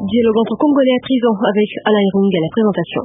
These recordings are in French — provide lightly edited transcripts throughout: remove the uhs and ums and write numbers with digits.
Dialogue entre Congolais à présent avec Alain Irung à la présentation.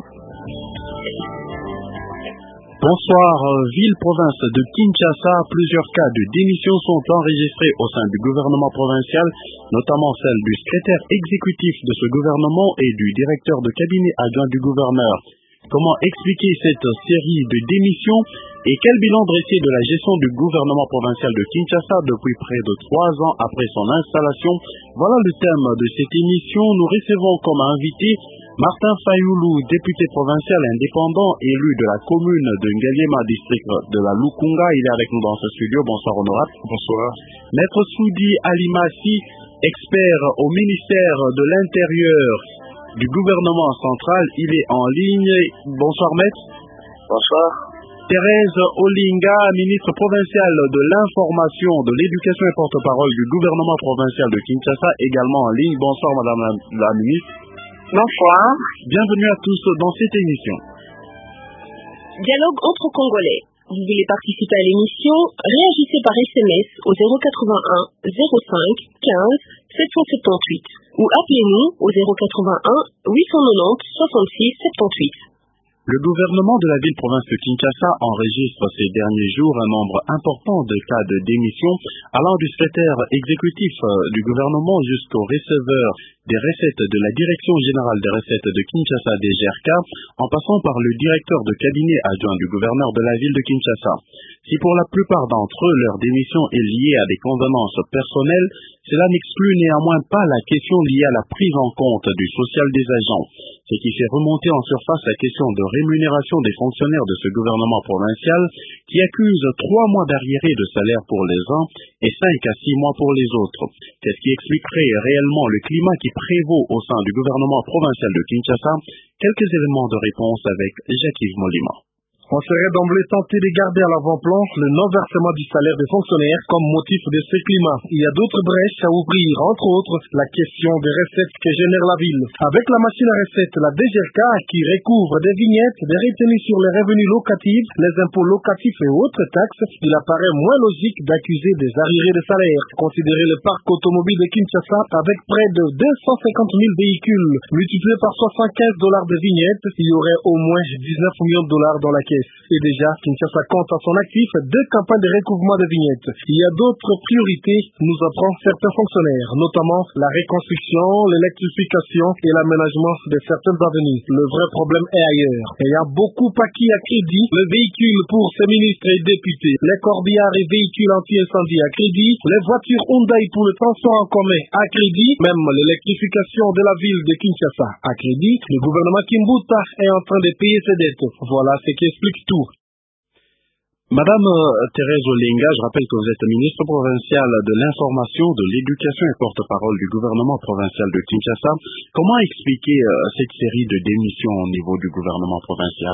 Bonsoir. Ville-province de Kinshasa, plusieurs cas de démission sont enregistrés au sein du gouvernement provincial, notamment celle du secrétaire exécutif de ce gouvernement et du directeur de cabinet adjoint du gouverneur. Comment expliquer cette série de démissions et quel bilan dresser de la gestion du gouvernement provincial de Kinshasa depuis près de 3 ans après son installation? Voilà le thème de cette émission. Nous recevons comme invité Martin Fayoulou, député provincial indépendant élu de la commune de Ngaliema, district de la Lukunga. Il est avec nous dans ce studio. Bonsoir honorable. Bonsoir. Maître Soudi Alimassi, expert au ministère de l'Intérieur du gouvernement central, il est en ligne. Bonsoir maître. Bonsoir. Thérèse Olinga, ministre provinciale de l'information, de l'éducation et porte-parole du gouvernement provincial de Kinshasa, également en ligne. Bonsoir madame la ministre. Bonsoir. Bienvenue à tous dans cette émission. Dialogue entre Congolais. Vous voulez participer à l'émission? Réagissez par SMS au 081 05 15 778 ou appelez-nous au 081 890 66 78. Le gouvernement de la ville-province de Kinshasa enregistre ces derniers jours un nombre important de cas de démission, allant du secrétaire exécutif du gouvernement jusqu'au receveur des recettes de la Direction générale des recettes de Kinshasa DGRK, en passant par le directeur de cabinet adjoint du gouverneur de la ville de Kinshasa. Si pour la plupart d'entre eux, leur démission est liée à des convenances personnelles, cela n'exclut néanmoins pas la question liée à la prise en compte du social des agents, ce qui fait remonter en surface la question de rémunération des fonctionnaires de ce gouvernement provincial qui accuse 3 mois d'arriérés de salaire pour les uns et 5 à 6 mois pour les autres. Qu'est-ce qui expliquerait réellement le climat qui prévaut au sein du gouvernement provincial de Kinshasa? Quelques éléments de réponse avec Jacques-Yves Molima. On serait d'emblée tenté de garder à l'avant-plan le non-versement du salaire des fonctionnaires comme motif de ce climat. Il y a d'autres brèches à ouvrir, entre autres la question des recettes que génère la ville. Avec la machine à recettes, la DGRK, qui recouvre des vignettes, des retenues sur les revenus locatifs, les impôts locatifs et autres taxes, il apparaît moins logique d'accuser des arriérés de salaire. Considérez le parc automobile de Kinshasa avec près de 250 000 véhicules multipliés par $75 de vignettes, il y aurait au moins 19 millions de dollars dans la caisse. Et déjà, Kinshasa compte à son actif 2 campagnes de recouvrement de vignettes. Il y a d'autres priorités, nous apprend certains fonctionnaires, notamment la reconstruction, l'électrification et l'aménagement de certaines avenues. Le vrai problème est ailleurs. Il y a beaucoup acquis à crédit, le véhicule pour ces ministres et députés, les corbillards et véhicules anti-incendie à crédit, les voitures Hyundai pour le transport en commun à crédit, même l'électrification de la ville de Kinshasa à crédit. Le gouvernement Kimbuta est en train de payer ses dettes. Voilà ce qui explique tout. Madame Thérèse Olinga, je rappelle que vous êtes ministre provinciale de l'information, de l'éducation et porte-parole du gouvernement provincial de Kinshasa. Comment expliquer cette série de démissions au niveau du gouvernement provincial?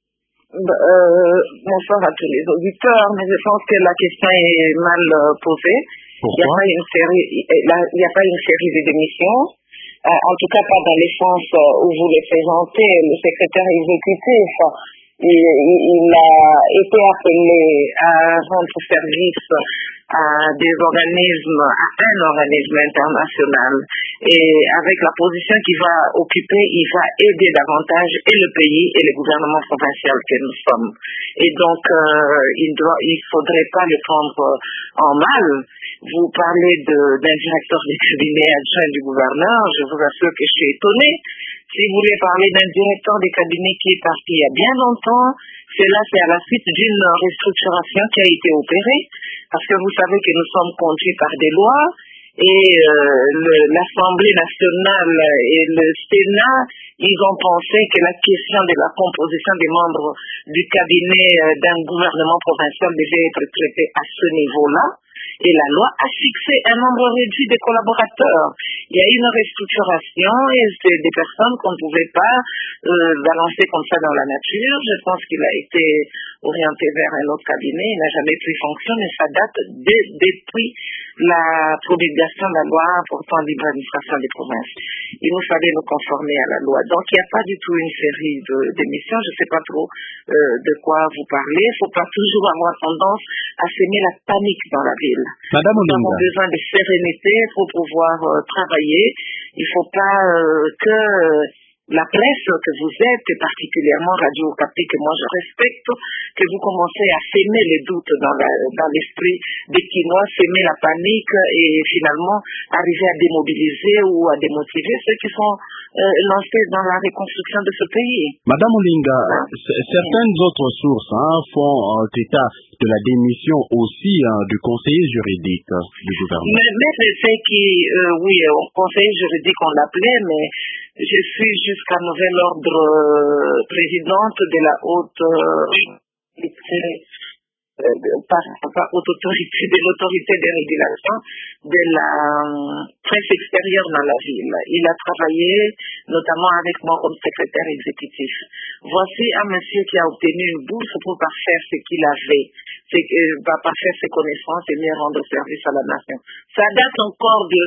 Bonsoir à tous les auditeurs, mais je pense que la question est mal posée. Pourquoi? Il n'y a pas une série de démissions. En tout cas, pas dans les sens où vous les présentez. Le secrétaire exécutif, il a été appelé à rendre service à des organismes, à un organisme international. Et avec la position qu'il va occuper, il va aider davantage et le pays et le gouvernement provincial que nous sommes. Et donc, il faudrait pas le prendre en mal. Vous parlez d'un directeur de cabinet adjoint du gouverneur, je vous assure que je suis étonnée. Si vous voulez parler d'un directeur de cabinet qui est parti il y a bien longtemps, c'est à la suite d'une restructuration qui a été opérée, parce que vous savez que nous sommes conduits par des lois, et l'Assemblée nationale et le Sénat, ils ont pensé que la question de la composition des membres du cabinet d'un gouvernement provincial devait être traitée à ce niveau-là. Et la loi a fixé un nombre réduit de collaborateurs. Il y a une restructuration et c'est des personnes qu'on ne pouvait pas balancer comme ça dans la nature. Je pense qu'il a été orienté vers un autre cabinet. Il n'a jamais pris fonction, mais ça date depuis la promulgation de la loi portant libre administration des provinces. Il nous fallait nous conformer à la loi. Donc, il n'y a pas du tout une série d'émissions. Je ne sais pas trop de quoi vous parlez. Il ne faut pas toujours avoir tendance à semer la panique dans la ville. Madame Nous Olinga. avons besoin de sérénité pour pouvoir travailler. Il ne faut pas que la presse que vous êtes, et particulièrement Radio Okapi, que moi je respecte, que vous commencez à semer les doutes dans l'esprit des Quinois, semer la panique et finalement arriver à démobiliser ou à démotiver ceux qui sont lancés dans la reconstruction de ce pays. Madame Olinga, certaines autres sources font état de la démission aussi du conseiller juridique du gouvernement. Mais c'est qui, oui, conseiller juridique on l'appelait, mais je suis jusqu'à nouvel ordre présidente de la haute autorité, de l'autorité de régulation de la presse extérieure dans la ville. Il a travaillé notamment avec moi comme secrétaire exécutif. Voici un monsieur qui a obtenu une bourse pour parfaire ce qu'il avait, parfaire ses connaissances et mieux rendre service à la nation. Ça date encore de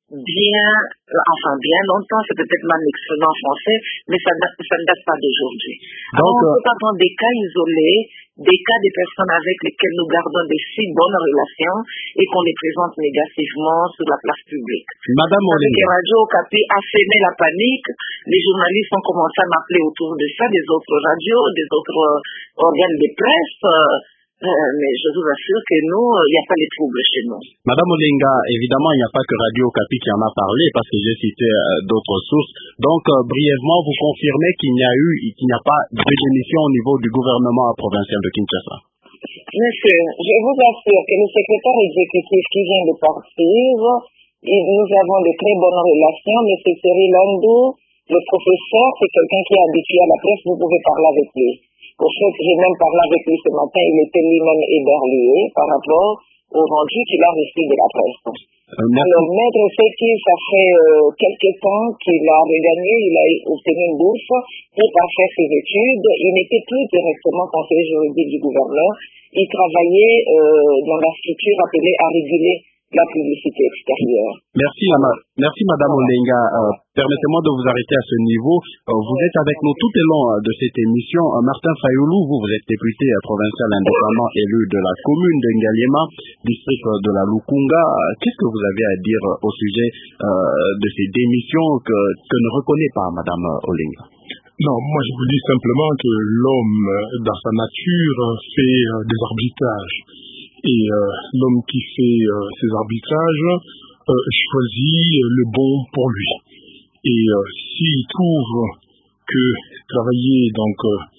bien longtemps, c'est peut-être mal exprimé en français, mais ça ne date pas d'aujourd'hui. Alors, on peut pas prendre des cas isolés, des cas de personnes avec lesquelles nous gardons des si bonnes relations et qu'on les présente négativement sur la place publique. Madame Olinga. Radio Okapi a semé la panique, les journalistes ont commencé à m'appeler autour de ça, des autres radios, des autres organes de presse, mais je vous assure que nous, il n'y a pas de troubles chez nous. Madame Olinga, évidemment, il n'y a pas que Radio Okapi qui en a parlé, parce que j'ai cité d'autres sources. Donc, brièvement, vous confirmez qu'il n'y a pas de démission au niveau du gouvernement provincial de Kinshasa? Monsieur, je vous assure que le secrétaire exécutif qui vient de partir, nous avons de très bonnes relations. Monsieur Cyril Landou, le professeur, c'est quelqu'un qui est habitué à la presse, vous pouvez parler avec lui. Au fait, j'ai même parlé avec lui ce matin, il était lui-même éberlué par rapport au rendu qu'il a reçu de la presse. Alors, maître Seki, ça fait quelques temps qu'il a regagné, il a obtenu une bourse pour parfaire ses études. Il n'était plus directement conseiller juridique du gouverneur. Il travaillait dans la structure appelée à réguler la publicité extérieure. Merci Madame Olinga. Permettez-moi de vous arrêter à ce niveau. Vous êtes avec nous tout au long de cette émission. Martin Fayoulou, vous êtes député provincial indépendant élu de la commune de Ngaliema, district de la Lukunga. Qu'est-ce que vous avez à dire au sujet de ces démissions que ne reconnaît pas Madame Olinga? Non, moi je vous dis simplement que l'homme, dans sa nature, fait des arbitrages. Et l'homme qui fait ces arbitrages choisit le bon pour lui. Et s'il trouve que travailler donc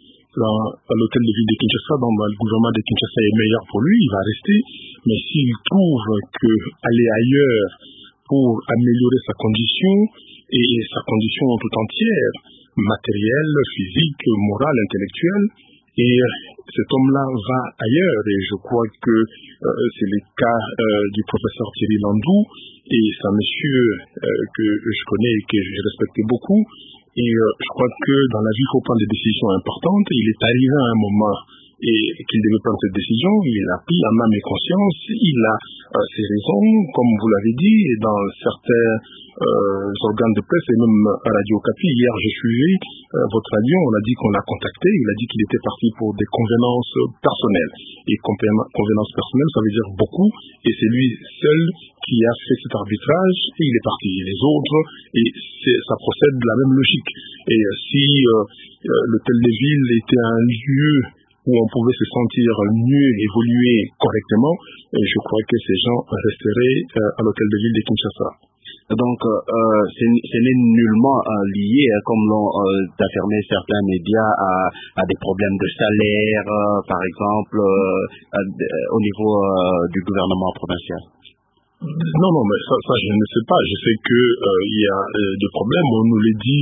à l'hôtel de ville de Kinshasa, dans le gouvernement de Kinshasa est meilleur pour lui, il va rester. Mais s'il trouve que aller ailleurs pour améliorer sa condition, et sa condition tout entière, matérielle, physique, morale, intellectuelle, et cet homme-là va ailleurs, et je crois que c'est le cas du professeur Thierry Landou, et c'est un monsieur que je connais et que je respecte beaucoup, et je crois que dans la vie, il faut prendre des décisions importantes. Il est arrivé à un moment et qu'il devait prendre cette décision, il a pris en âme et conscience, il a ses raisons, comme vous l'avez dit, et dans certains organes de presse et même à Radio Okapi. Hier, j'ai suivi votre radio, on a dit qu'on l'a contacté, il a dit qu'il était parti pour des convenances personnelles. Et convenances personnelles, ça veut dire beaucoup, et c'est lui seul qui a fait cet arbitrage, et il est parti. Et les autres, et ça procède de la même logique. Et si l'hôtel de ville était un lieu où on pouvait se sentir mieux, évoluer correctement, et je crois que ces gens resteraient à l'hôtel de ville de Kinshasa. Donc, ce n'est nullement lié, comme l'ont affirmé certains médias, à des problèmes de salaire, par exemple, au niveau du gouvernement provincial. Non, mais ça je ne sais pas. Je sais que il y a des problèmes. On nous l'a dit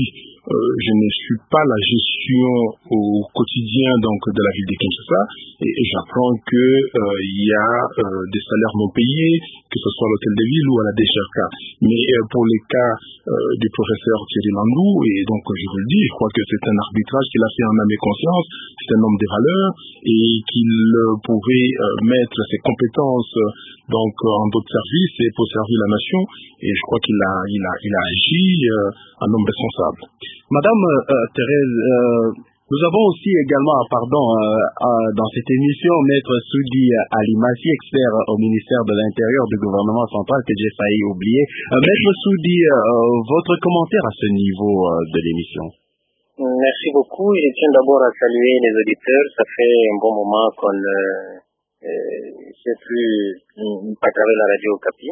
je ne suis pas la gestion au quotidien donc de la ville de Kinshasa et j'apprends que il y a des salaires non payés, que ce soit à l'hôtel de ville ou à la DGRK. Mais pour les cas du professeur Thierry Landou, et donc je vous le dis, je crois que c'est un arbitrage qu'il a fait en âme et conscience, c'est un homme des valeurs et qu'il pouvait mettre ses compétences donc en d'autres services et pour servir la nation, et je crois qu'il a agi en homme responsable. Madame Thérèse, nous avons aussi également, dans cette émission, Maître Soudi Alimassi, expert au ministère de l'Intérieur du gouvernement central, que j'ai failli oublier. Maître Soudi, votre commentaire à ce niveau de l'émission? Merci beaucoup. Je tiens d'abord à saluer les auditeurs. Ça fait un bon moment qu'on ne sait plus partager la radio Okapi.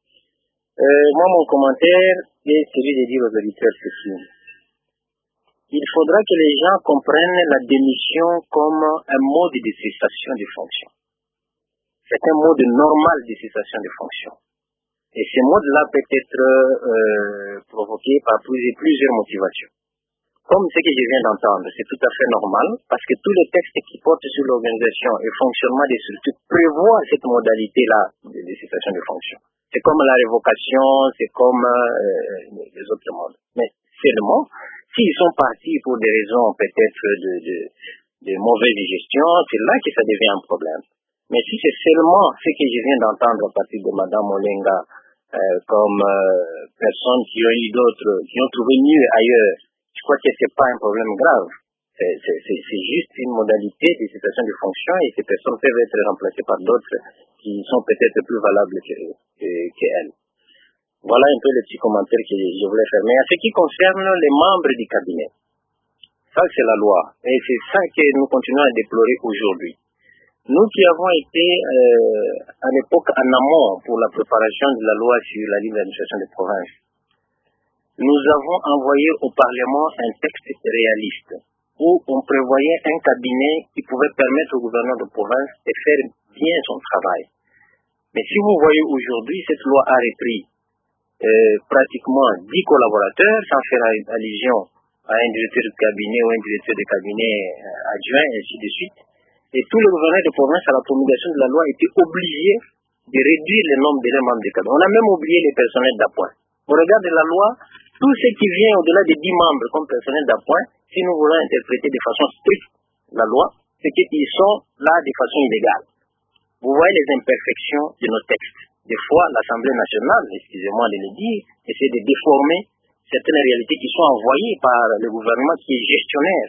Moi, mon commentaire est celui de dire aux auditeurs ceci. Il faudra que les gens comprennent la démission comme un mode de cessation de fonction. C'est un mode normal de cessation de fonction. Et ce mode-là peut être provoqué par plusieurs motivations. Comme ce que je viens d'entendre, c'est tout à fait normal, parce que tous les textes qui portent sur l'organisation et fonctionnement des structures prévoient cette modalité-là de cessation de fonction. C'est comme la révocation, c'est comme les autres modes. Mais seulement, s'ils sont partis pour des raisons peut-être de mauvaise gestion, c'est là que ça devient un problème. Mais si c'est seulement ce que je viens d'entendre à partir de Madame Olenga comme personnes qui ont eu d'autres, qui ont trouvé mieux ailleurs, je crois que c'est pas un problème grave. C'est juste une modalité de cessation de fonction et ces personnes peuvent être remplacées par d'autres qui sont peut-être plus valables qu'elles. Voilà un peu les petits commentaires que je voulais faire. Mais en ce qui concerne les membres du cabinet, ça c'est la loi. Et c'est ça que nous continuons à déplorer aujourd'hui. Nous qui avons été à l'époque en amont pour la préparation de la loi sur la libre administration des provinces, nous avons envoyé au Parlement un texte réaliste où on prévoyait un cabinet qui pouvait permettre au gouverneur de province de faire bien son travail. Mais si vous voyez aujourd'hui, cette loi a repris pratiquement 10 collaborateurs, sans faire allusion à un directeur de cabinet ou un directeur de cabinet adjoint, et ainsi de suite. Et tous les gouverneurs de province, à la promulgation de la loi, étaient obligés de réduire le nombre des membres de cabinet. On a même oublié les personnels d'appoint. Au regard de la loi, tout ce qui vient au-delà des 10 membres comme personnel d'appoint, si nous voulons interpréter de façon stricte la loi, c'est qu'ils sont là de façon illégale. Vous voyez les imperfections de nos textes. Des fois, l'Assemblée nationale, excusez-moi de le dire, essaie de déformer certaines réalités qui sont envoyées par le gouvernement qui est gestionnaire,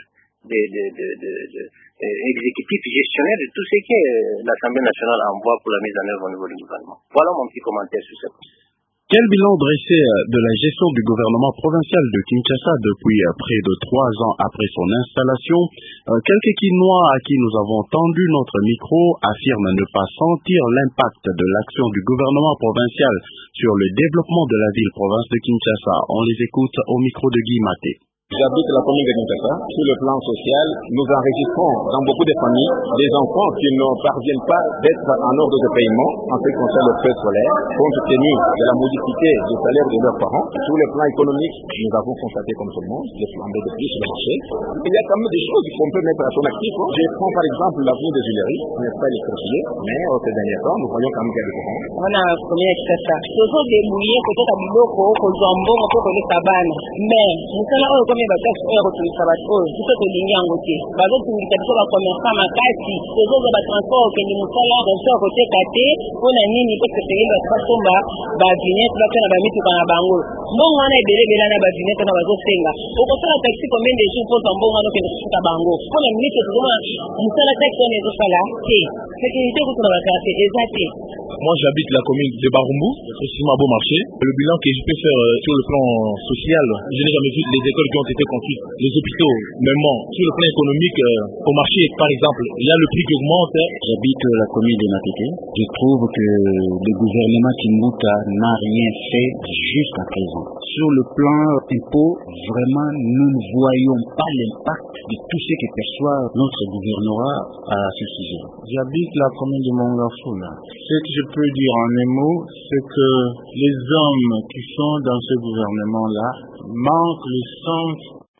exécutif gestionnaire de tout ce que l'Assemblée nationale envoie pour la mise en œuvre au niveau du gouvernement. Voilà mon petit commentaire sur ça. Quel bilan dressé de la gestion du gouvernement provincial de Kinshasa depuis près de 3 ans après son installation? Quelques Quinois à qui nous avons tendu notre micro affirment ne pas sentir l'impact de l'action du gouvernement provincial sur le développement de la ville-province de Kinshasa. On les écoute au micro de Guy Maté. J'habite la commune de Kinshasa. Sur le plan social, nous enregistrons dans beaucoup de familles des enfants qui ne parviennent pas d'être en ordre de paiement en ce qui concerne le frais scolaire, compte tenu de la modicité du salaire de leurs parents. Sur le plan économique, nous avons constaté comme tout le monde des flambées de prix sur le marché. Il y a quand même des choses qu'on peut mettre à son actif. Je prends par exemple l'avenue des Huileries, qui n'est pas électrifiée, mais ces derniers temps, nous voyons quand même qu'il y a des courants. On a un premier Kinshasa. Nous sommes débrouillés peut-être à Biloko, au Jambon, au Poko Cabane. Mais nous sommes là bataxe oyo kotumisa bato oyo biso tolingi yango te bazotumikisa biso bakomersa makasi tozozwa batransport okende mosala transport koteka te mpona nini mpo sepengeli bato basomba bavinete bapia na bamituka na bango mbongo wana ebelebela na bavinete wana bazosenga okosala taxi combien de jours mpoza mbongo wana okende kosuka bango mpona minute tozomona mosala taxi wana ezosala te sécurité kutu na bakarate eza te. Moi, j'habite la commune de Barumbu, précisément à Beaumarchais. Le bilan que je peux faire sur le plan social, je n'ai jamais vu les écoles qui ont été construites, les hôpitaux, même sur le plan économique, au marché, par exemple, il y a le prix qui augmente. J'habite la commune de Matete. Je trouve que le gouvernement Kimbuta n'a rien fait jusqu'à présent. Sur le plan impôt, vraiment, nous ne voyons pas l'impact de tout ce que perçoit notre gouvernorat à ce sujet. J'habite la commune de Mongafula. Ce que je peux dire en un mot, c'est que les hommes qui sont dans ce gouvernement-là manquent le sens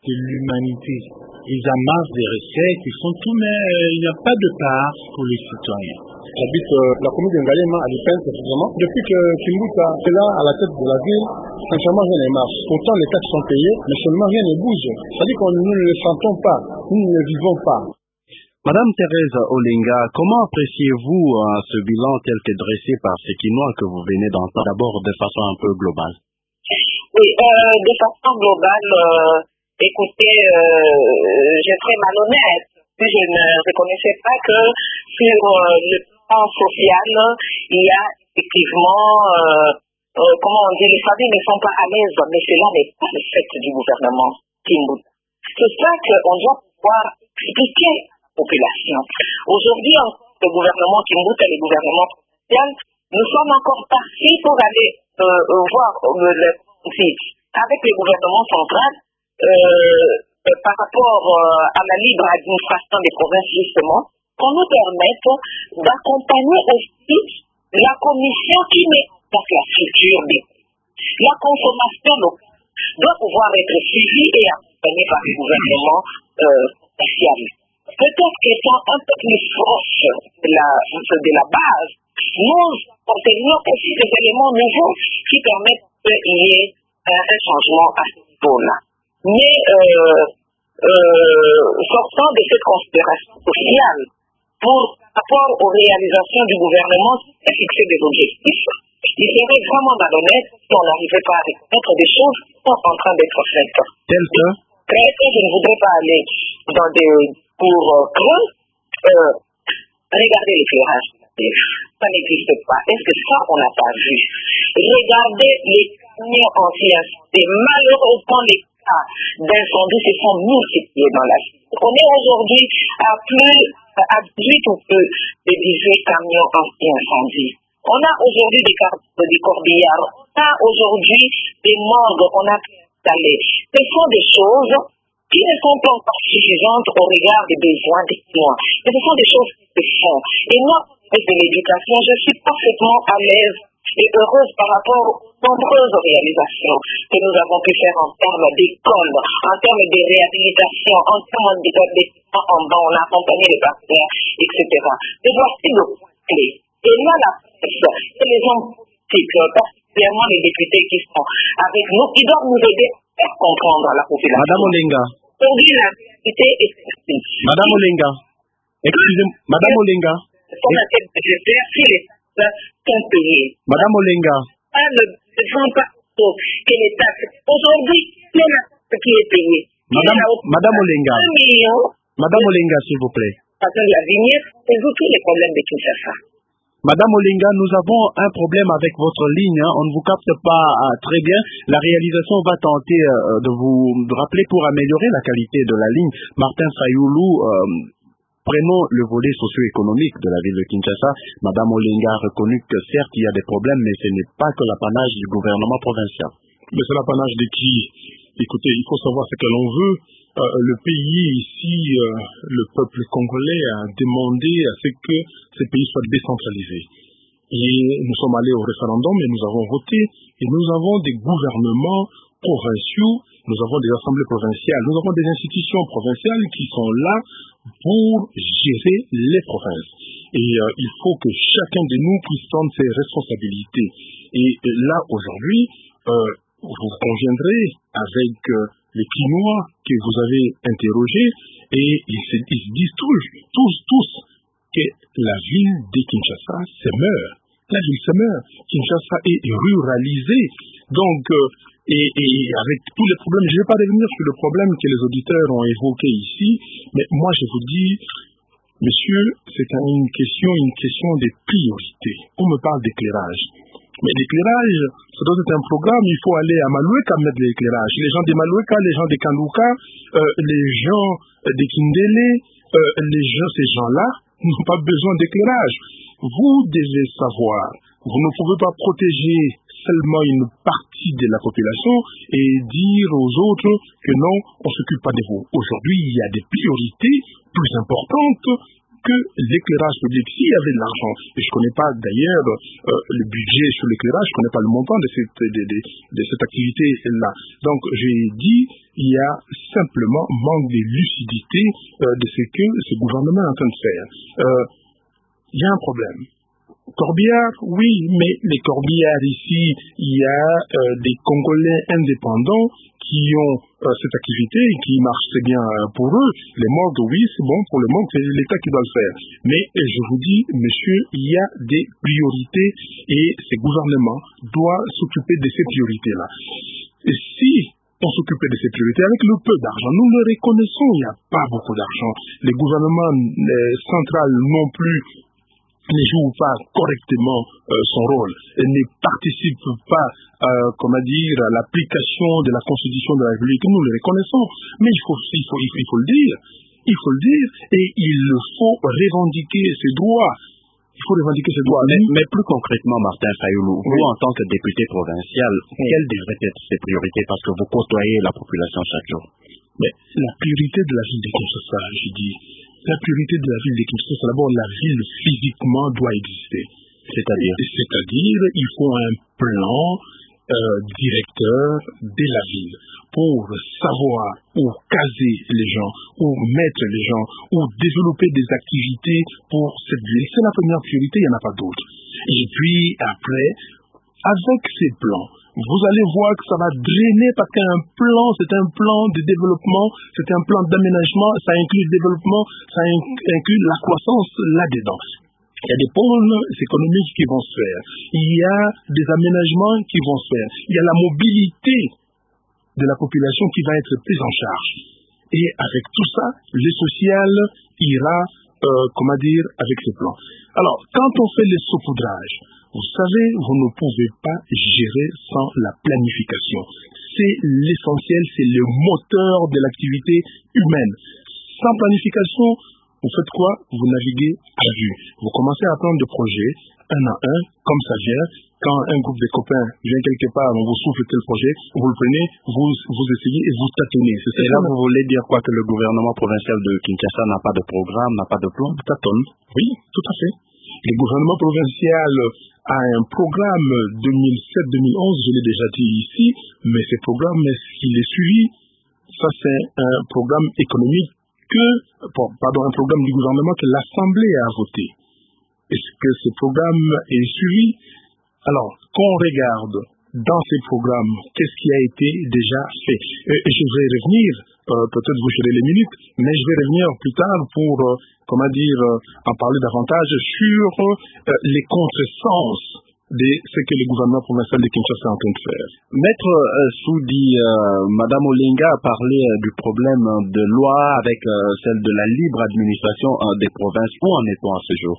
de l'humanité. Ils amassent des recettes, ils font tout, mais il n'y a pas de part pour les citoyens. J'habite la commune de Ngalema, à Lipin, précisément. Depuis que Kimbuta est là, à la tête de la ville, sincèrement, rien ne marche. Pourtant, les taxes sont payées, mais seulement rien ne bouge. C'est-à-dire que nous ne le sentons pas, nous ne le vivons pas. Madame Thérèse Olenga, comment appréciez-vous ce bilan tel que dressé par ces Quinois que vous venez d'entendre, d'abord de façon un peu globale? Oui, de façon globale, écoutez, je serais malhonnête si je ne reconnaissais pas que sur le plan social, il y a effectivement, comment on dit, les familles ne sont pas à l'aise, mais cela n'est pas le fait du gouvernement Kimbuta. C'est ça qu'on doit pouvoir expliquer à la population. Aujourd'hui, le gouvernement Kimbuta et le gouvernement provincial, nous sommes encore partis pour aller voir avec le gouvernement central par rapport à la libre administration des provinces, justement, qu'on nous permette d'accompagner aussi la commission qui met en place la structure des la consommation locale doit pouvoir être suivie et accompagnée par le gouvernement social. Peut-être qu'étant un peu plus proche de la base, nous obtenions aussi des éléments nouveaux qui permettent qu'il y ait un changement à ce niveau-là. Mais sortant de cette considération sociale, pour rapport aux réalisations du gouvernement, c'est fixer des objectifs. Il serait vraiment malhonnête si on n'arrivait pas à reconnaître des choses qui sont en train d'être faites. Tel que je ne voudrais pas aller dans des cours creux. Regardez l'éclairage. Ça n'existe pas. Est-ce que ça, on n'a pas vu? Regardez les camions anti-incendie. Malheureusement, les cas d'incendie se sont multipliés dans la ville. On est aujourd'hui à 18 ou peu de 18 camions anti-incendie. On a aujourd'hui des corbillards. On a aujourd'hui des morgues qu'on a pu installer. Ce sont des choses qui ne sont pas encore suffisantes au regard des besoins des clients. Mais ce sont des choses qui se font. Et moi, de l'éducation, je suis parfaitement à l'aise et heureuse par rapport aux nombreuses réalisations que nous avons pu faire en termes d'école, en termes de réhabilitation, en termes d'équipement en bas, on a accompagné les partenaires, etc. Mais voici le point clé. Et là, la presse et les hommes politiques, particulièrement les députés qui sont avec nous, ils doivent nous aider à comprendre la population. Madame Olenga. Aujourd'hui, la réalité est celle-ci. Madame Olenga. Excusez-moi. Madame Olenga. Comme la tête budgétaire, si les taxes sont payées. Madame Olenga. Ne besoin pas que les taxes. Aujourd'hui, c'est la taxe qui est payée. Madame Olenga. 1 million. Madame Olenga, s'il vous plaît. Parce que la vignette résout tous les problèmes de Kinshasa. Madame Olenga, nous avons un problème avec votre ligne. On ne vous capte pas très bien. La réalisation va tenter de vous rappeler pour améliorer la qualité de la ligne. Martin Fayoulou, prenons le volet socio-économique de la ville de Kinshasa. Madame Olenga a reconnu que certes il y a des problèmes, mais ce n'est pas que l'apanage du gouvernement provincial. Mais c'est l'apanage de qui? Écoutez, il faut savoir ce que l'on veut. Le pays ici, le peuple congolais a demandé à ce que ce pays soit décentralisé. Et nous sommes allés au référendum et nous avons voté. Et nous avons des gouvernements provinciaux, nous avons des assemblées provinciales, nous avons des institutions provinciales qui sont là pour gérer les provinces. Et il faut que chacun de nous puisse prendre ses responsabilités. Et là, aujourd'hui, vous conviendrez avec les Quinois que vous avez interrogés et ils se disent tous que la ville de Kinshasa se meurt. La ville se meurt. Kinshasa est ruralisée. Donc, et avec tous les problèmes, je ne vais pas revenir sur le problème que les auditeurs ont évoqué ici, mais moi je vous dis, monsieur, c'est une question de priorité. On me parle d'éclairage. Mais l'éclairage, ça doit être un programme, il faut aller à Maloueka mettre de l'éclairage. Les gens de Maloueka, les gens de Kanduka, les gens de Kindele, ces gens-là n'ont pas besoin d'éclairage. Vous devez savoir, vous ne pouvez pas protéger seulement une partie de la population et dire aux autres que non, on ne s'occupe pas de vous. Aujourd'hui, il y a des priorités plus importantes que l'éclairage public. S'il y avait de l'argent, et je ne connais pas d'ailleurs le budget sur l'éclairage, je ne connais pas le montant de cette activité-là. Donc j'ai dit, il y a simplement manque de lucidité de ce que ce gouvernement est en train de faire. Il y a un problème. Corbières, oui, mais les corbières ici, il y a des Congolais indépendants qui ont cette activité et qui marche très bien pour eux. Les morgues, oui, c'est bon pour le morgue, c'est l'État qui doit le faire. Mais je vous dis, monsieur, il y a des priorités et ce gouvernement doit s'occuper de ces priorités-là. Et si on s'occupait de ces priorités avec le peu d'argent, nous le reconnaissons, il n'y a pas beaucoup d'argent. Les gouvernements centrales non plus ne joue pas correctement son rôle et ne participe pas à l'application de la Constitution de la République. Nous le reconnaissons, mais il faut le dire. Il faut le dire et il faut revendiquer ses droits. Il faut revendiquer ses droits. Mais plus concrètement, Martin Fayoulou, vous en tant que député provincial, quelles devraient être ces priorités parce que vous côtoyez la population chaque jour? Mais la priorité de la ville de Kinshasa, je dis, la priorité de la ville de Kinshasa, c'est d'abord la ville physiquement doit exister. C'est-à-dire, il faut un plan directeur de la ville pour savoir où caser les gens, où mettre les gens, où développer des activités pour cette ville. C'est la première priorité, il n'y en a pas d'autre. Et puis après, avec ces plans, vous allez voir que ça va drainer parce qu'un plan, c'est un plan de développement, c'est un plan d'aménagement, ça inclut le développement, ça inclut la croissance là-dedans. Il y a des pôles économiques qui vont se faire, il y a des aménagements qui vont se faire, il y a la mobilité de la population qui va être prise en charge. Et avec tout ça, le social ira, avec ce plan. Alors, quand on fait les saupoudrages, vous savez, vous ne pouvez pas gérer sans la planification. C'est l'essentiel, c'est le moteur de l'activité humaine. Sans planification, vous faites quoi? Vous naviguez à vue. Vous commencez à prendre des projets, un à un, comme ça vient. Quand un groupe de copains vient quelque part, on vous souffle tel projet, vous le prenez, vous essayez et vous tâtonnez. Et là, vous voulez dire quoi? Que le gouvernement provincial de Kinshasa n'a pas de programme, n'a pas de plan? Tâtonne. Oui, tout à fait. Le gouvernement provincial a un programme 2007-2011, je l'ai déjà dit ici, mais ce programme, est-ce qu'il est suivi? Ça, c'est un programme économique un programme du gouvernement que l'Assemblée a voté. Est-ce que ce programme est suivi? Alors, quand on regarde dans ces programmes, qu'est-ce qui a été déjà fait? Et je vais revenir, peut-être vous gérez les minutes, mais je vais revenir plus tard pour, en parler davantage sur les contresens de ce que le gouvernement provincial de Kinshasa est en train de faire. Maître Soudi, Madame Olinga a parlé du problème de loi avec celle de la libre administration des provinces. Où en est-on à ce jour?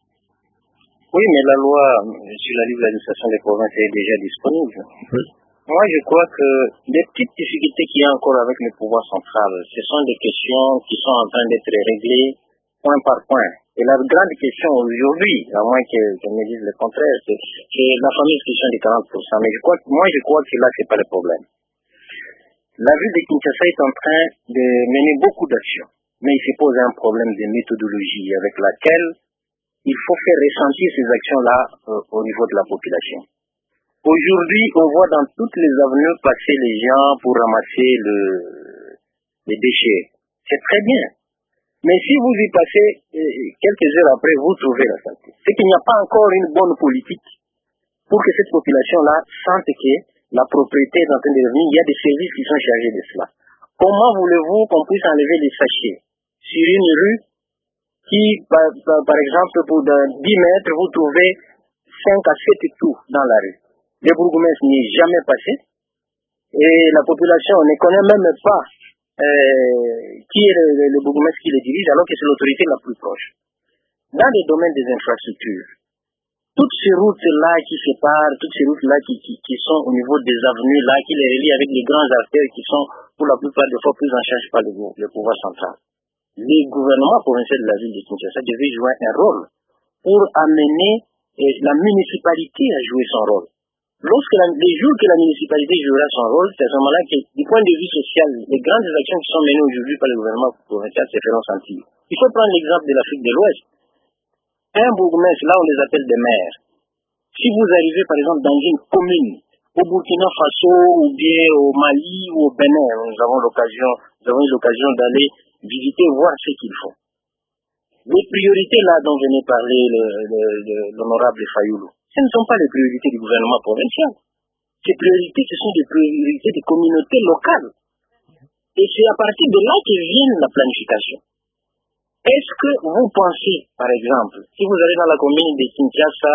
Oui, mais la loi sur la libre administration des provinces est déjà disponible. Oui. Moi, je crois que les petites difficultés qu'il y a encore avec le pouvoir central, ce sont des questions qui sont en train d'être réglées point par point. Et la grande question aujourd'hui, à moins que me dise le contraire, c'est la fameuse question des 40%. Mais je crois que là, c'est pas le problème. La ville de Kinshasa est en train de mener beaucoup d'actions. Mais il se pose un problème de méthodologie avec laquelle il faut faire ressentir ces actions-là au niveau de la population. Aujourd'hui, on voit dans toutes les avenues passer les gens pour ramasser les déchets. C'est très bien. Mais si vous y passez, quelques heures après, vous trouvez la santé. C'est qu'il n'y a pas encore une bonne politique pour que cette population-là sente que la propriété est en train de revenir. Il y a des services qui sont chargés de cela. Comment voulez-vous qu'on puisse enlever les sachets sur une rue qui, par exemple, pour 10 mètres, vous trouvez 5 à 7 tours dans la rue? Le bourgmestre n'y est jamais passé et la population ne connaît même pas qui est le bourgmestre qui le dirige, alors que c'est l'autorité la plus proche. Dans le domaine des infrastructures, toutes ces routes-là qui séparent, toutes ces routes-là qui sont au niveau des avenues-là, qui les relient avec les grandes artères qui sont pour la plupart des fois plus en charge par le pouvoir central. Le gouvernement provincial de la ville de Kinshasa devait jouer un rôle pour amener la municipalité à jouer son rôle. Les jours que la municipalité jouera son rôle, c'est à ce moment-là que, du point de vue social, les grandes actions qui sont menées aujourd'hui par le gouvernement provincial se feront sentir. Il faut prendre l'exemple de l'Afrique de l'Ouest. Un bourgmestre, là on les appelle des maires. Si vous arrivez par exemple dans une commune au Burkina Faso ou bien au Mali ou au Bénin. Nous avons eu l'occasion d'aller visiter, voir ce qu'ils font. Les priorités là dont venait parler l'honorable Fayoulou, ce ne sont pas les priorités du gouvernement provincial. Ces priorités, ce sont des priorités des communautés locales. Et c'est à partir de là que vient la planification. Est-ce que vous pensez, par exemple, si vous allez dans la commune de Kinshasa,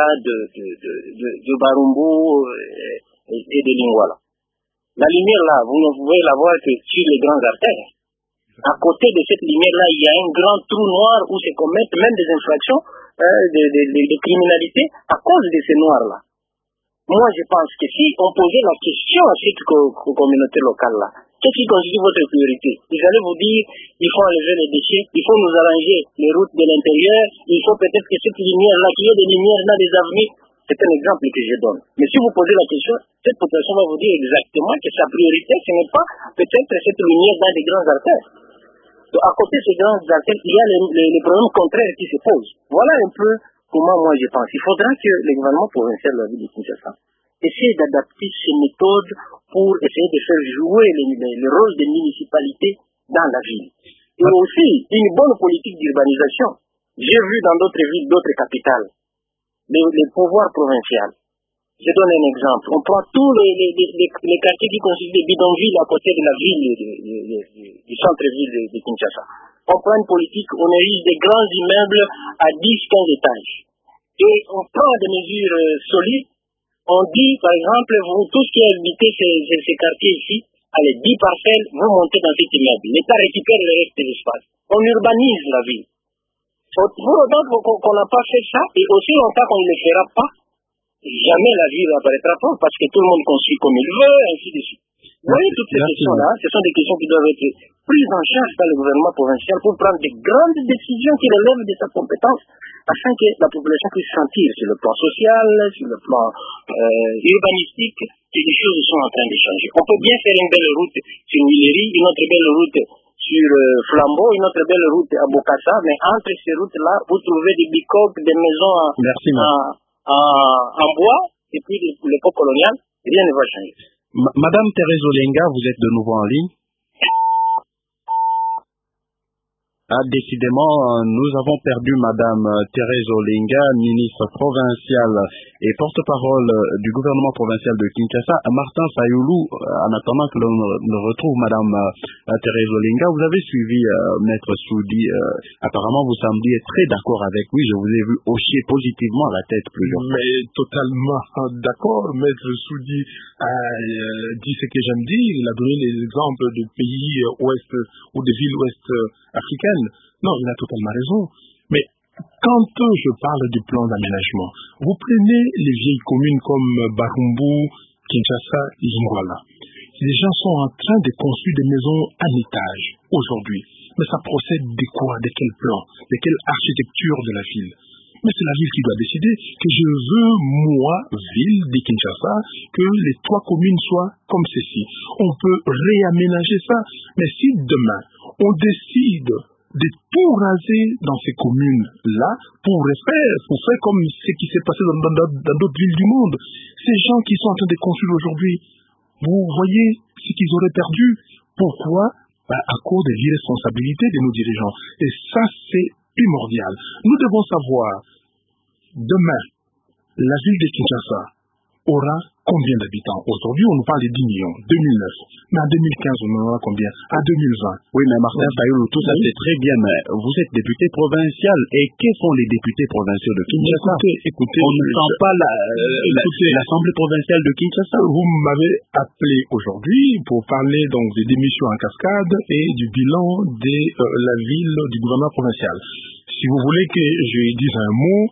de Barumbu et de Lingwala, la lumière là, vous ne pouvez la voir que sur les grandes artères. À côté de cette lumière-là, il y a un grand trou noir où se commettent même des infractions de criminalité à cause de ces noirs-là. Moi, je pense que si on posait la question à cette communauté locale-là, qu'est-ce qui constitue votre priorité? Ils allaient vous dire, il faut enlever les déchets, il faut nous arranger les routes de l'intérieur, il faut peut-être que cette lumière-là, qu'il y ait des lumières dans les avenues. C'est un exemple que je donne. Mais si vous posez la question, cette population va vous dire exactement que sa priorité, ce n'est pas peut-être cette lumière dans les grandes artères. Donc, à côté de ces grandes artères, il y a les problèmes contraires qui se posent. Voilà un peu comment moi je pense. Il faudra que le gouvernement provincial de la ville de Kinshasa essaie d'adapter ses méthodes pour essayer de faire jouer le rôle des municipalités dans la ville. Et aussi, une bonne politique d'urbanisation. J'ai vu dans d'autres villes, d'autres capitales, les pouvoirs provinciaux. Je donne un exemple. On prend tous les quartiers qui constituent des bidonvilles à côté de la ville, du centre-ville de Kinshasa. On prend une politique, on érige des grands immeubles à 10-15 étages. Et on prend des mesures solides. On dit, par exemple, vous tous qui habitez ces quartiers ici, allez, 10 parcelles, vous montez dans cet immeuble. L'État récupère le reste de l'espace. On urbanise la ville. Pour autant qu'on n'a pas fait ça, et aussi longtemps qu'on ne le fera pas, jamais la ville n'apparaîtra pas, parce que tout le monde construit comme il veut, ainsi de suite. Vous voyez, toutes ces questions-là, ce sont des questions qui doivent être prises en charge par le gouvernement provincial pour prendre des grandes décisions qui relèvent de sa compétence, afin que la population puisse sentir sur le plan social, sur le plan urbanistique, que les choses sont en train de changer. On peut bien faire une belle route sur Willery, une autre belle route sur Flambeau, une autre belle route à Bokassa, mais entre ces routes-là, vous trouvez des bicoques, des maisons en bois, et puis l'époque coloniale, rien ne va changer. Madame Thérèse Olenga, vous êtes de nouveau en ligne. Décidément, nous avons perdu Madame Thérèse Olenga, ministre provinciale et porte-parole du gouvernement provincial de Kinshasa. Martin Fayoulou, en attendant que l'on retrouve Madame Thérèse Olenga, vous avez suivi Maître Soudi. Apparemment, vous sembliez très d'accord avec lui. Je vous ai vu hocher positivement la tête plusieurs fois. Mais totalement d'accord. Maître Soudi a dit ce que j'aime dire. Il a donné les exemples de pays ouest ou de villes ouest africaines. Non, il a totalement raison. Mais quand je parle du plan d'aménagement, vous prenez les vieilles communes comme Barumbu, Kinshasa, Lingwala. Les gens sont en train de construire des maisons à étage aujourd'hui. Mais ça procède de quoi? De quel plan? De quelle architecture de la ville? Mais c'est la ville qui doit décider que je veux, moi, ville de Kinshasa, que les 3 communes soient comme ceci. On peut réaménager ça. Mais si demain, on décide de tout raser dans ces communes-là pour faire comme ce qui s'est passé dans d'autres villes du monde. Ces gens qui sont en train de construire aujourd'hui, vous voyez ce qu'ils auraient perdu. Pourquoi? À cause de l'irresponsabilité de nos dirigeants. Et ça, c'est primordial. Nous devons savoir, demain, la ville de Kinshasa aura combien d'habitants? Aujourd'hui, on nous parle de 10 millions, 2009. Mais en 2015, on en aura combien? En 2020. Oui, mais Martin Fayoulou, tout ça c'est très bien, mais vous êtes député provincial. Et quels sont les députés provinciaux de Kinshasa? Écoutez, on ne sent pas l'Assemblée provinciale de Kinshasa. Vous m'avez appelé aujourd'hui pour parler donc des démissions en cascade et du bilan de la ville du gouvernement provincial. Si vous voulez que je dise un mot,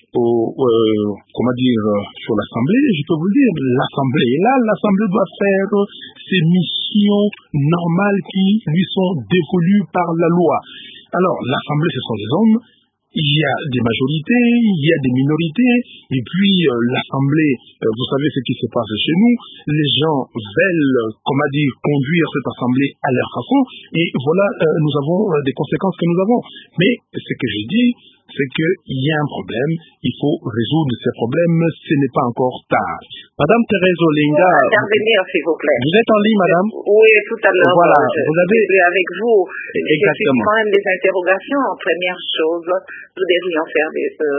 sur l'Assemblée, je peux vous le dire, l'Assemblée est là, l'Assemblée doit faire ses missions normales qui lui sont dévolues par la loi. Alors, l'Assemblée, ce sont des hommes, il y a des majorités, il y a des minorités, et puis l'Assemblée, vous savez ce qui se passe chez nous, les gens veulent, conduire cette Assemblée à leur façon, et voilà, nous avons des conséquences que nous avons. Mais ce que je dis, c'est qu'il y a un problème, il faut résoudre ces problèmes, ce n'est pas encore tard. Madame Thérèse Olinga, intervenir, s'il vous plaît. Vous êtes en ligne, madame? Oui, tout à l'heure. Voilà, vous avez... avec vous. Exactement. J'ai quand même des interrogations. Première chose, nous devrions faire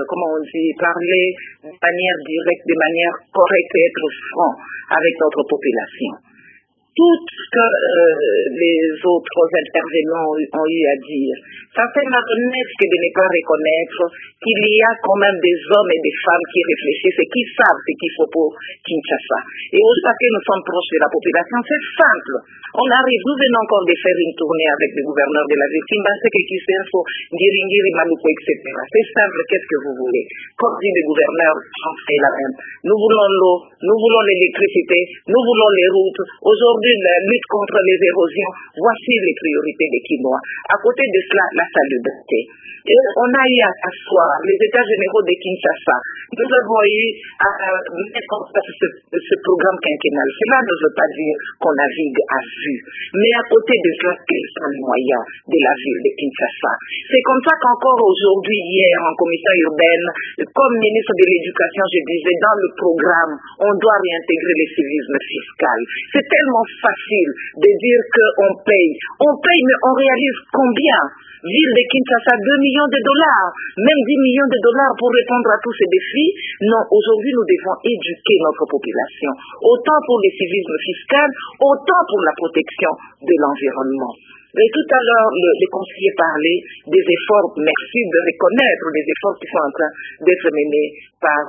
parler de manière directe, de manière correcte et être franc avec notre population. Tout ce que les autres intervenants ont eu à dire, ça fait malhonnête que de ne pas reconnaître qu'il y a quand même des hommes et des femmes qui réfléchissent et qui savent ce qu'il faut pour Kinshasa. Et aussi que nous sommes proches de la population, c'est simple. On arrive, nous venons encore de faire une tournée avec le gouverneur de la ville, Kimbanse, Kisenfo, Ngiringiri, Maluko, etc. C'est simple, qu'est-ce que vous voulez? Comme dit le gouverneur, c'est la même. Nous voulons l'eau, nous voulons l'électricité, nous voulons les routes. Aujourd'hui, la lutte contre les érosions, voici les priorités des Kinois. À côté de cela, la salubrité. Et on a eu à s'asseoir, les États généraux de Kinshasa, nous avons eu à mettre en place ce programme quinquennal. Cela ne veut pas dire qu'on navigue à vue. Mais à côté de cela, quels sont les moyens de la ville de Kinshasa? C'est comme ça qu'encore aujourd'hui, hier, en commission urbaine, comme ministre de l'Éducation, je disais, dans le programme, on doit réintégrer le civisme fiscal. C'est tellement facile de dire qu'on paye. On paye, mais on réalise combien? Ville de Kinshasa, 2 millions de dollars, même 10 millions de dollars pour répondre à tous ces défis. Non, aujourd'hui, nous devons éduquer notre population, autant pour le civisme fiscal, autant pour la protection de l'environnement. Et tout à l'heure, le conseiller parlait des efforts, merci de reconnaître les efforts qui sont en train d'être menés par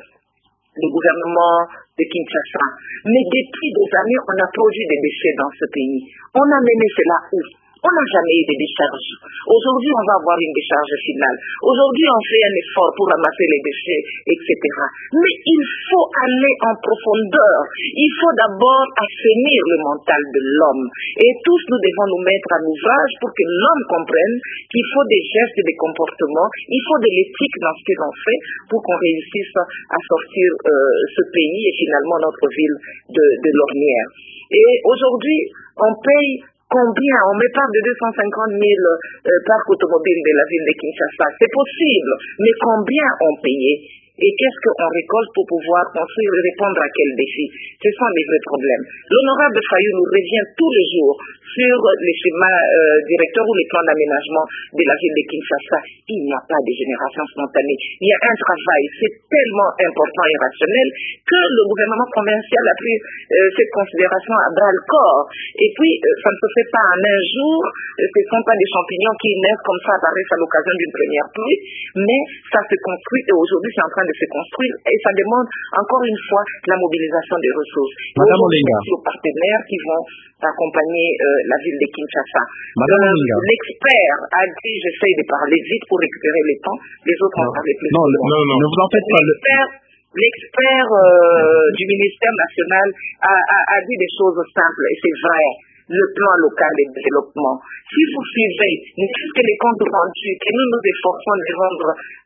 le gouvernement de Kinshasa. Mais depuis des années, on a produit des déchets dans ce pays. On a mené cela où? On n'a jamais eu de décharge. Aujourd'hui, on va avoir une décharge finale. Aujourd'hui, on fait un effort pour ramasser les déchets, etc. Mais il faut aller en profondeur. Il faut d'abord assainir le mental de l'homme. Et tous, nous devons nous mettre à l'ouvrage pour que l'homme comprenne qu'il faut des gestes et des comportements. Il faut de l'éthique dans ce que l'on fait pour qu'on réussisse à sortir ce pays et finalement notre ville de l'ornière. Et aujourd'hui, on paye combien? On me parle de 250 000 parcs automobiles de la ville de Kinshasa. C'est possible, mais combien ont payé? Et qu'est-ce qu'on récolte pour pouvoir construire et répondre à quel défi? Ce sont les vrais problèmes. L'honorable Fayou nous revient tous les jours sur les schémas directeurs ou les plans d'aménagement de la ville de Kinshasa. Il n'y a pas de génération spontanée. Il y a un travail, c'est tellement important et rationnel que le gouvernement provincial a pris cette considération à bras le corps. Et puis, ça ne se fait pas en un jour. Ce ne sont pas des champignons qui naissent comme ça, apparaissent à l'occasion d'une première pluie, mais ça se construit et aujourd'hui, c'est en train de se construire et ça demande encore une fois la mobilisation des ressources. Madame Olinga, aux partenaires qui vont accompagner la ville de Kinshasa. Madame Olinga, l'expert a dit, j'essaye de parler vite pour récupérer le temps, les autres ont parlé plus. Non, ne vous en faites pas. L'expert du ministère national a dit des choses simples et c'est vrai. Le plan local de développement. Si vous suivez, que les comptes rendus, que nous nous efforçons de rendre,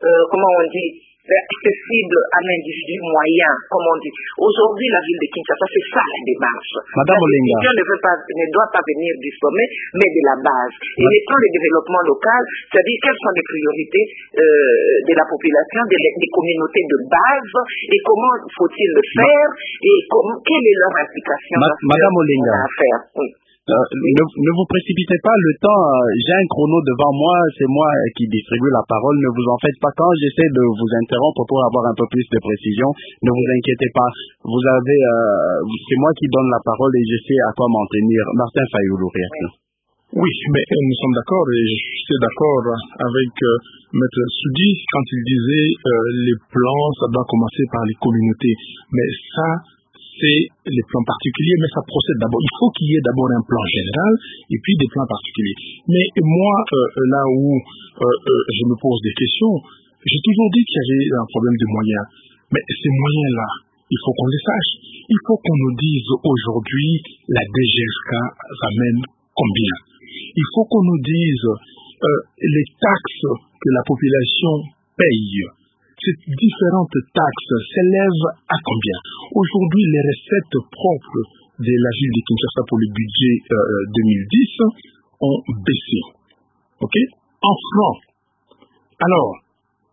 accessible à l'individu moyen, comme on dit. Aujourd'hui, la ville de Kinshasa, c'est ça la démarche. Madame Olinga. La décision ne doit pas venir du sommet, mais de la base. Et les plans de développement local, c'est-à-dire quelles sont les priorités de la population, des communautés de base, et comment faut-il le faire, et quelle est leur implication Madame Olinga. À faire. Oui. Ne vous précipitez pas, le temps, j'ai un chrono devant moi, c'est moi qui distribue la parole, ne vous en faites pas. Quand j'essaie de vous interrompre pour avoir un peu plus de précision, ne vous inquiétez pas. Vous avez, c'est moi qui donne la parole et je sais à quoi m'en tenir. Martin Fayoulou, réaction. Oui, mais nous sommes d'accord et je suis d'accord avec Maître Soudi quand il disait les plans, ça doit commencer par les communautés. Mais ça, c'est les plans particuliers, mais ça procède d'abord. Il faut qu'il y ait d'abord un plan général et puis des plans particuliers. Mais moi, là où je me pose des questions, j'ai toujours dit qu'il y avait un problème de moyens. Mais ces moyens-là, il faut qu'on les sache. Il faut qu'on nous dise aujourd'hui, la DGSK ramène combien. Il faut qu'on nous dise les taxes que la population paye. Ces différentes taxes s'élèvent à combien? Aujourd'hui, les recettes propres de la ville de Kinshasa pour le budget 2010 ont baissé. Ok? En francs. Alors,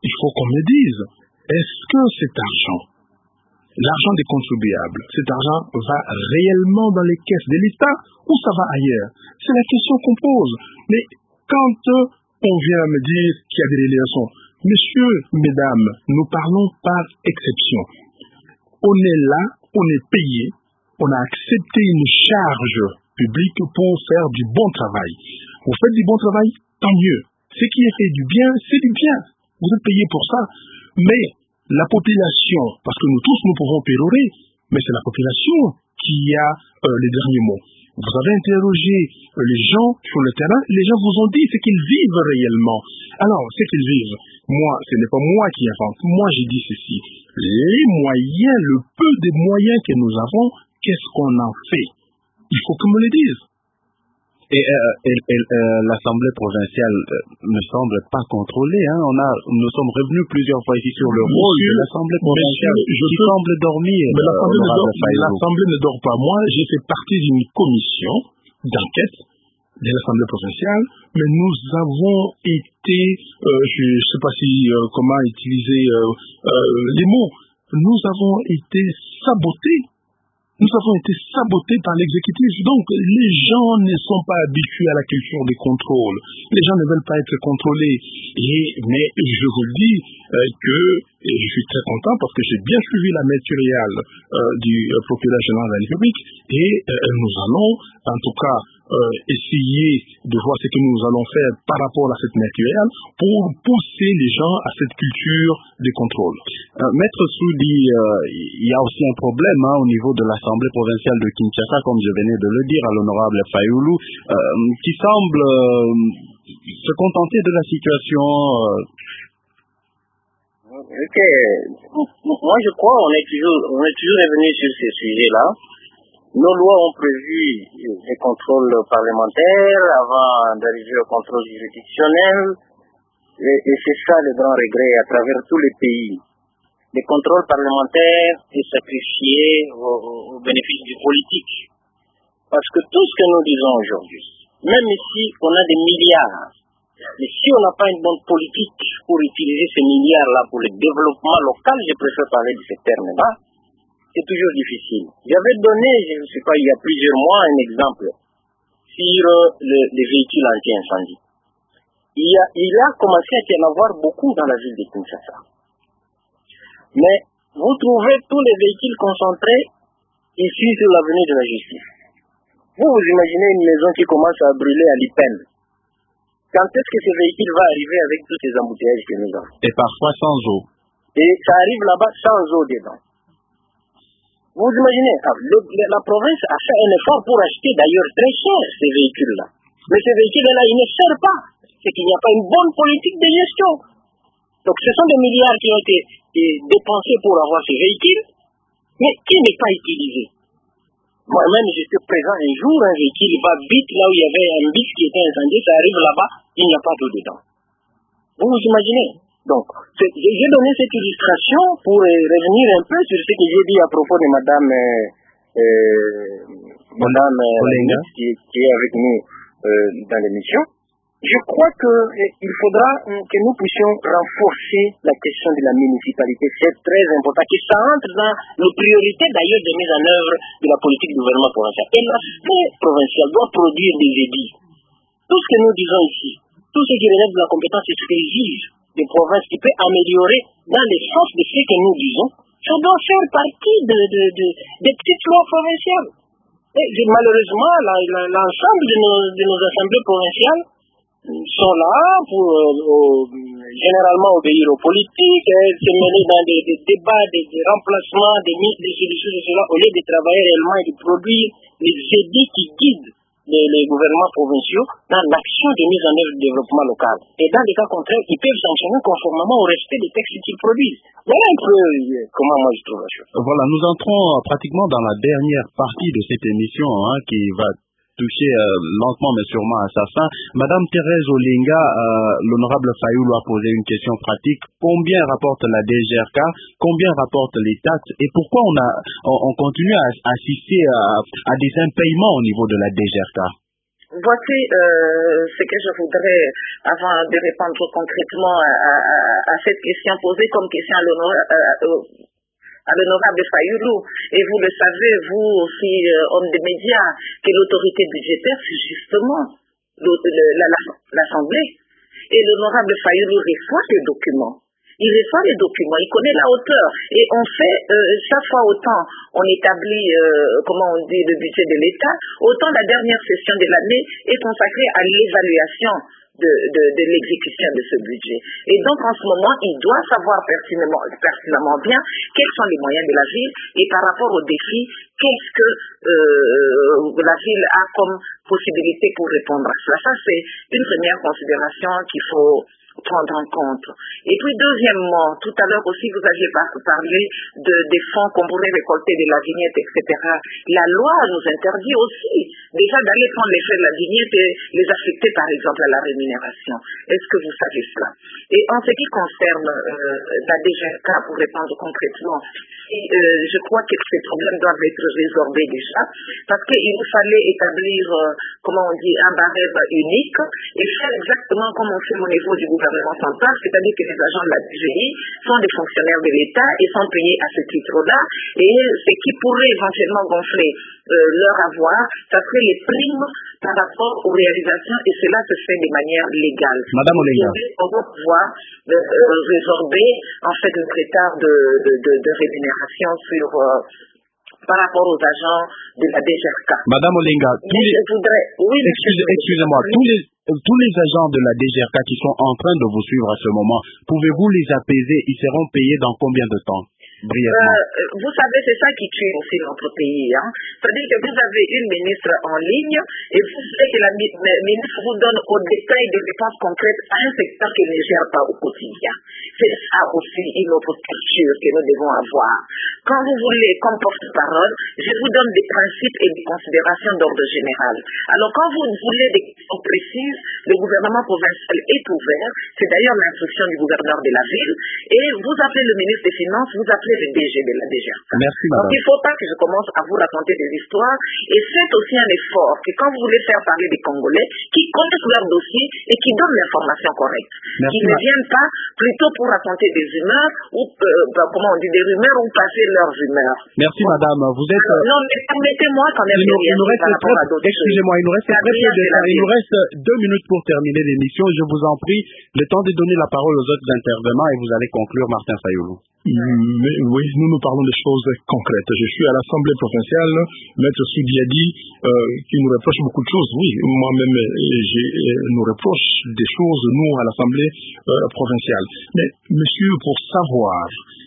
il faut qu'on me dise, est-ce que cet argent, l'argent des contribuables, cet argent va réellement dans les caisses de l'État ou ça va ailleurs? C'est la question qu'on pose. Mais quand on vient me dire qu'il y a des délégations, messieurs, mesdames, nous parlons par exception. On est là, on est payé, on a accepté une charge publique pour faire du bon travail. Vous faites du bon travail, tant mieux. Ce qui est fait du bien, c'est du bien. Vous êtes payé pour ça. Mais la population, parce que nous tous nous pouvons pérorer, mais c'est la population qui a les derniers mots. Vous avez interrogé les gens sur le terrain, les gens vous ont dit ce qu'ils vivent réellement. Alors, ce qu'ils vivent, moi, ce n'est pas moi qui invente. Moi, j'ai dit ceci. Les moyens, le peu de moyens que nous avons, qu'est-ce qu'on en fait? Il faut qu'on me le dise. Et l'Assemblée provinciale ne semble pas contrôlée. Hein. Nous sommes revenus plusieurs fois ici sur le rôle de l'Assemblée provinciale qui semble dormir. Mais l'Assemblée ne dort pas. Moi, j'ai fait partie d'une commission d'enquête de l'Assemblée provinciale, mais nous avons été, je ne sais pas si comment utiliser les mots, nous avons été sabotés. Nous avons été sabotés par l'exécutif. Donc, les gens ne sont pas habitués à la culture des contrôles. Les gens ne veulent pas être contrôlés. Mais je vous le dis et je suis très content parce que j'ai bien suivi la mémoriale du procureur général de la République et nous allons, en tout cas, essayer de voir ce que nous allons faire par rapport à cette mémoriale pour pousser les gens à cette culture des contrôles. Maître Soudi, il y a aussi un problème au niveau de l'Assemblée provinciale de Kinshasa, comme je venais de le dire à l'honorable Fayoulou, qui semble se contenter de la situation. Ok. Moi, je crois on est toujours revenu sur ces sujets-là. Nos lois ont prévu des contrôles parlementaires avant d'arriver au contrôle juridictionnel. Et c'est ça le grand regret à travers tous les pays. Les contrôles parlementaires est sacrifié au bénéfice du politique. Parce que tout ce que nous disons aujourd'hui, même ici, on a des milliards. Mais si on n'a pas une bonne politique pour utiliser ces milliards-là pour le développement local, je préfère parler de ces termes-là, c'est toujours difficile. J'avais donné, je ne sais pas, il y a plusieurs mois, un exemple sur les véhicules anti-incendie. Il a commencé à y en avoir beaucoup dans la ville de Kinshasa. Mais vous trouvez tous les véhicules concentrés ici sur l'avenue de la Justice. Vous imaginez une maison qui commence à brûler à l'Ipen. Quand est-ce que ce véhicule va arriver avec tous ces embouteillages que nous avons? Et parfois sans eau. Et ça arrive là-bas sans eau dedans. Vous imaginez, la province a fait un effort pour acheter d'ailleurs très cher ces véhicules-là. Mais ces véhicules-là, ils ne servent pas. C'est qu'il n'y a pas une bonne politique de gestion. Donc ce sont des milliards qui ont été dépensés pour avoir ces véhicules, mais qui n'est pas utilisé. Moi-même, j'étais présent un jour, un véhicule va vite là où il y avait un bus qui était incendié, ça arrive là-bas, il n'y a pas d'eau dedans. Vous imaginez? Donc, j'ai donné cette illustration pour revenir un peu sur ce que j'ai dit à propos de Madame Olenga, qui est avec nous dans l'émission. Je crois qu'il faudra que nous puissions renforcer la question de la municipalité. C'est très important que ça entre dans les priorités d'ailleurs de mise en œuvre de la politique du gouvernement provincial. Et l'aspect provincial doit produire des édits. Tout ce que nous disons ici, tout ce qui relève de la compétence exclusive des provinces qui peut améliorer dans le sens de ce que nous disons, ça doit faire partie des petites lois provinciales. Et malheureusement, l'ensemble de nos assemblées provinciales sont là pour généralement obéir aux politiques, se mêler dans des débats, des remplacements, des solutions de cela, au lieu de travailler réellement et de produire les édits qui guident les gouvernements provinciaux dans l'action de mise en œuvre du développement local. Et dans les cas contraires, ils peuvent sanctionner conformément au respect des textes qu'ils produisent. Voilà un peu comment moi je trouve la chose. Voilà, nous entrons pratiquement dans la dernière partie de cette émission qui va toucher lentement mais sûrement à sa fin. Madame Thérèse Olenga, l'honorable Fayoulou a posé une question pratique. Combien rapporte la DGRK? Combien rapporte les taxes? Et pourquoi on continue à assister à des impayements au niveau de la DGRK? Voici ce que je voudrais, avant de répondre concrètement à cette question posée comme question à l'honorable Fayoulou. Et vous le savez, vous aussi, homme des médias, que l'autorité budgétaire, c'est justement l'Assemblée. Et l'honorable Fayoulou reçoit les documents. Il reçoit les documents, il connaît la hauteur. Et on fait, chaque fois autant on établit, le budget de l'État, autant la dernière session de l'année est consacrée à l'évaluation de l'exécution de ce budget. Et donc en ce moment, il doit savoir pertinemment bien quels sont les moyens de la ville et par rapport aux défis, qu'est-ce que la ville a comme possibilité pour répondre à cela. Ça, c'est une première considération qu'il faut prendre en compte. Et puis deuxièmement, tout à l'heure aussi vous aviez parlé des fonds qu'on pourrait récolter de la vignette, etc. La loi nous interdit aussi déjà d'aller prendre les frais de la vignette et les affecter par exemple à la rémunération. Est-ce que vous savez cela? Et en ce qui concerne la DGRK, pour répondre concrètement, je crois que ces problèmes doivent être résorbés déjà, parce qu'il nous fallait établir, un barème unique et faire exactement comme on fait au niveau du gouvernement central, c'est-à-dire que les agents de la DGI sont des fonctionnaires de l'État et sont payés à ce titre-là, et ce qui pourrait éventuellement gonfler leur avoir, ça serait les primes par rapport aux réalisations, et cela se fait de manière légale. Madame Olenga. On va pouvoir résorber en fait le retard de rémunération par rapport aux agents de la DGRK. Madame Olenga, excusez-moi, tous les agents de la DGRK qui sont en train de vous suivre à ce moment, pouvez-vous les apaiser? Ils seront payés dans combien de temps? Brièvement. Vous savez, c'est ça qui tue aussi notre pays. C'est-à-dire que vous avez une ministre en ligne et vous voulez que la ministre vous donne au détail des réponses concrètes à un secteur qui ne gère pas au quotidien. C'est ça aussi une autre culture que nous devons avoir. Quand vous voulez, comme porte-parole, je vous donne des principes et des considérations d'ordre général. Alors quand vous voulez des questions précises, le gouvernement provincial est ouvert. C'est d'ailleurs l'instruction du gouverneur de la ville. Et vous appelez le ministre des Finances, vous appelez le DG de la DGRK. Merci, madame. Donc il ne faut pas que je commence à vous raconter des histoires. Et faites aussi un effort que quand vous voulez faire parler des Congolais, qui connaissent leur dossier et qui donnent l'information correcte. Merci, qui ne viennent pas plutôt pour raconter des rumeurs ou des rumeurs ou passer leurs rumeurs. Merci, madame. Vous êtes... non, mais permettez-moi quand même de réagir par rapport à d'autres choses. Excusez-moi, il nous reste très peu de temps. Il nous reste 2 minutes pour terminer l'émission. Je vous en prie, le temps de donner la parole aux autres intervenants et vous allez conclure, Martin Fayoulou. Oui, nous parlons des choses concrètes. Je suis à l'Assemblée provinciale, Maître Soudi a dit qu'il nous reproche beaucoup de choses. Oui, moi-même, nous reproche des choses, nous, à l'Assemblée provinciale. Mais, monsieur, pour savoir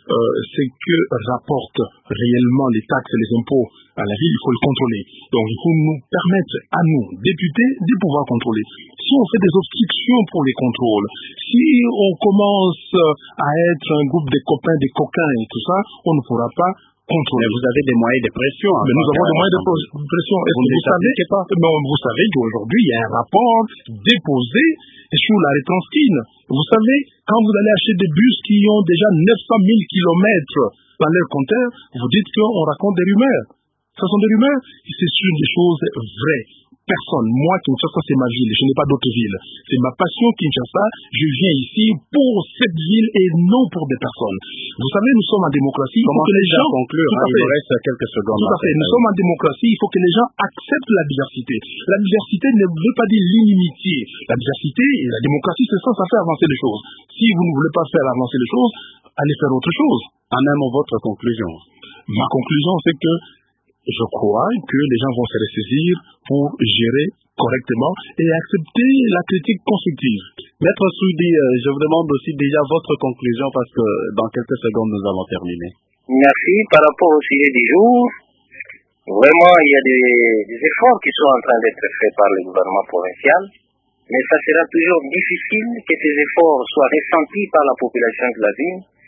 ce que rapportent réellement les taxes et les impôts à la ville, il faut le contrôler. Donc, il faut nous permettre, à nous, députés, de pouvoir contrôler. Si on fait des obstructions pour les contrôles, si on commence à être un groupe de copains, des coquins et tout ça, on ne pourra pas contrôler. Mais vous avez des moyens de pression. Mais nous avons des moyens de pression. Est-ce que vous savez pas? Non, vous savez qu'aujourd'hui, il y a un rapport déposé sur la Retranskin. Vous savez, quand vous allez acheter des bus qui ont déjà 900 000 kilomètres dans leur compteur, vous dites qu'on raconte des rumeurs. Ce sont des rumeurs, c'est sur des choses vraies. Personne. Moi, Kinshasa, c'est ma ville. Je n'ai pas d'autre ville. C'est ma passion, Kinshasa. Je viens ici pour cette ville et non pour des personnes. Vous savez, nous sommes en démocratie. Il faut que les gens conclure. Il nous reste quelques secondes. Tout à fait. Nous sommes en démocratie. Il faut que les gens acceptent la diversité. La diversité ne veut pas dire l'inimitié. La diversité et la démocratie, c'est ça, ça fait avancer les choses. Si vous ne voulez pas faire avancer les choses, allez faire autre chose. En un mot, votre conclusion. Ma conclusion, c'est que je crois que les gens vont se ressaisir pour gérer correctement et accepter la critique constructive. Maître Soudi, je vous demande aussi déjà votre conclusion parce que dans quelques secondes, nous allons terminer. Merci. Par rapport au sujet du jour, vraiment, il y a des efforts qui sont en train d'être faits par le gouvernement provincial, mais ça sera toujours difficile que ces efforts soient ressentis par la population de la ville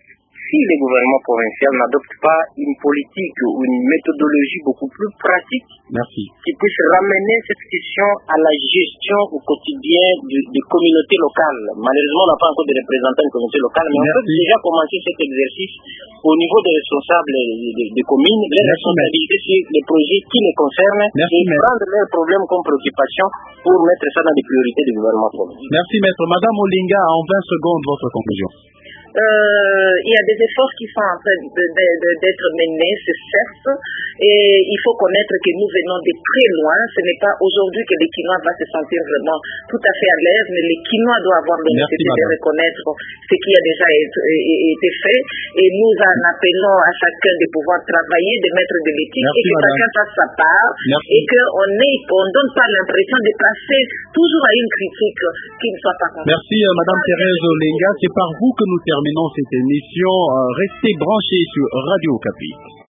si le gouvernement provincial n'adopte pas une politique ou une méthodologie beaucoup plus pratique qui puisse ramener cette question à la gestion au quotidien des communautés locales. Malheureusement, on n'a pas encore de représentants de communautés locales, mais on peut déjà commencer cet exercice au niveau des responsables des communes, les responsabilités sur les projets qui les concernent et prendre leurs problèmes comme préoccupation pour mettre ça dans les priorités du gouvernement provincial. Merci maître. Madame Olinga, en 20 secondes, votre conclusion. Il y a des efforts qui sont en train d'être menés, c'est certes, et il faut connaître que nous venons de très loin. Ce n'est pas aujourd'hui que les Quinois va se sentir vraiment tout à fait à l'aise, mais les Quinois doivent avoir l'honnêteté de reconnaître ce qui a déjà été fait, et nous en appelons à chacun de pouvoir travailler, de mettre de l'éthique, et que chacun fasse sa part, et qu'on ne donne pas l'impression de passer toujours à une critique qui ne soit pas conforme. Merci Madame Thérèse Olinga, c'est par vous que nous terminons cette émission. Restez branchés sur Radio Okapi.